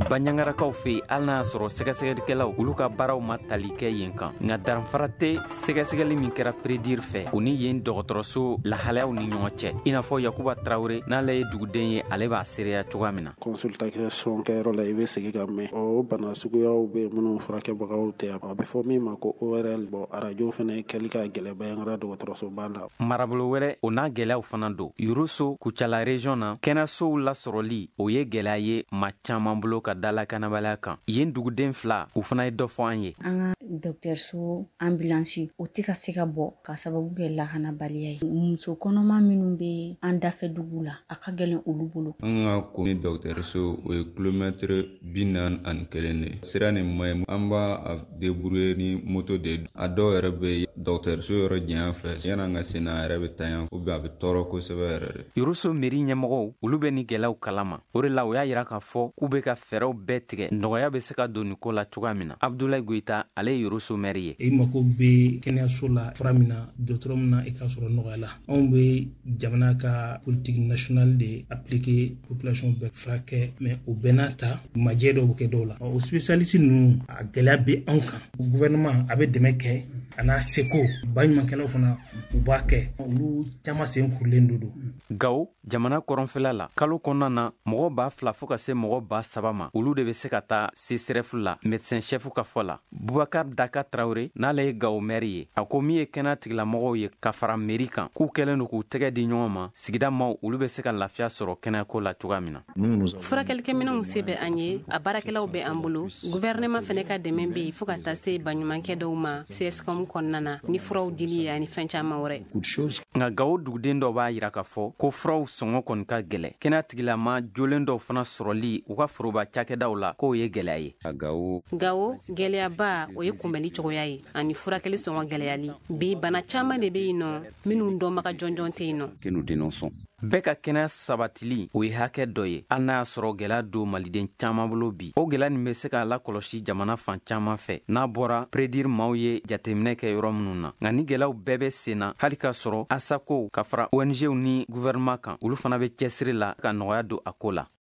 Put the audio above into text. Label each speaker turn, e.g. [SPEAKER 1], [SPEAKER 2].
[SPEAKER 1] Banyangarakaw fe hali n'a sɔrɔ sɛgɛsɛgɛlikɛlaw olu ka baaraw ma tali kɛ yen kan nka daranfara tɛ sɛgɛsɛgɛli min kɛra prédir fɛ o ni yen dɔgɔtɔrɔso lahalayaw ni ɲɔgɔn cɛ i n'a fɔ Yakuba Traoré n'ale ye duguden ye ale b'a seereya cogoya min na.
[SPEAKER 2] Consultation kɛyɔrɔ la i bɛ segin ka mɛn o bana suguyaw bɛ minnu furakɛbagaw tɛ a bɛ fɔ min ma ko ORL arajo fana kɛli ka gɛlɛ Bayangara dɔgɔtɔrɔsoba la.
[SPEAKER 1] Marabolo wɛrɛ o n'a gɛlɛyaw fana don Yuruso Kucala région na kɛnɛsow lasɔrɔli o ye gɛlɛya ye ma caman bolo ka dala kanabaliya kan yen duguden fila u fana ye dɔ fɔ an ye.
[SPEAKER 3] An ka dɔgɔtɔrɔso ambulance o tɛ ka se ka bɔ ka sababu kɛ lakanabaliya ye muso kɔnɔma minnu bɛ an dafɛ dugu la a ka gɛlɛn olu bolo.
[SPEAKER 4] An ka komi dɔgɔtɔrɔso o ye kilomètre 41 de sira nin maɲi an b'a débrouiller ni moto de a dɔw yɛrɛ bɛ dɔgɔtɔrɔso yɔrɔ janya fɛ yan'an ka se n'a yɛrɛ bɛ taa yan ou bien a bɛ tɔɔrɔ kosɛbɛ yɛrɛ de.
[SPEAKER 1] Yuruso mairie ɲɛmɔgɔw olu bɛ ni gɛlɛyaw kalama o de la o y'a yira k'a fɔ k'u bɛ ka fɛɛrɛw bɛɛ tigɛ nɔgɔya bɛ se ka don nin ko la cogoya min na. Abdoulaye Goita ale ye Yuruso maire ye.
[SPEAKER 5] I mako bɛ kɛnɛyaso la fura min na dɔgɔtɔrɔ min na i ka sɔrɔ nɔgɔya la anw bɛ jamana ka politique nationale de appliquer population bɛɛ furakɛ mais o bɛɛ n'a ta majɛ dɔw bɛ kɛ dɔw la o spécialiste ninnu a gɛlɛya bɛ anw kan gouvernement a bɛ dɛmɛ kɛ a n'a seko baɲumankɛlaw fana u b'a kɛ olu caman sen kurulen don.
[SPEAKER 1] Gawo jamana kɔrɔnfɛla la kalo kɔnɔna na mɔgɔ 2,000 fo ka se mɔgɔ 3,000 ma olu de bɛ se ka taa CSRF la médecin chef ka fɔ la. Boubacar Daka Traoré n'ale ye Gawo maire ye a ko min ye kɛnɛya tigilamɔgɔw ye ka fara mairie kan k'u kɛlen don k'u tɛgɛ di ɲɔgɔn ma sigida maaw olu bɛ se ka lafiya sɔrɔ kɛnɛyako la cogoya min na.
[SPEAKER 6] Furakɛlikɛminɛnw se bɛ an ye a baarakɛlaw bɛ an bolo gouvernement fɛnɛ ka dɛmɛ bɛ yen fo ka taa se baɲumankɛ dɔw ma CSCOM kɔnɔna na ni furaw dili ye ani fɛn caman wɛrɛ.
[SPEAKER 1] Nka Gawo duguden dɔ b'a yira k'a fɔ ko furaw sɔngɔ kɔni ka gɛlɛ kɛnɛya tigilama jolen dɔw fana sɔrɔli u ka foroba cakɛdaw la k'o ye gɛlɛya ye.
[SPEAKER 6] Gawo gɛlɛyaba o ye kunbɛli cogoya ye ani furakɛli sɔngɔ gɛlɛyali bi bana caman de bɛ yen nɔ minnu dɔnbaga jɔnjɔn tɛ yen nɔ.
[SPEAKER 1] Bɛɛ ka kɛnɛya sabatili o ye hakɛ dɔ ye hali n'a y'a sɔrɔ gɛlɛya don maliden caman bolo bi o gɛlɛya nin bɛ se k'a lakɔlɔsi jamana fan caman fɛ n'a bɔra prédir maaw ye jateminɛ kɛ yɔrɔ minnu na nka ni gɛlɛyaw bɛɛ bɛ sen na hali k'a sɔrɔ ASACO ka fara ONGw ni gouvernement kan olu fana bɛ cɛsiri la ka nɔgɔya don a ko la.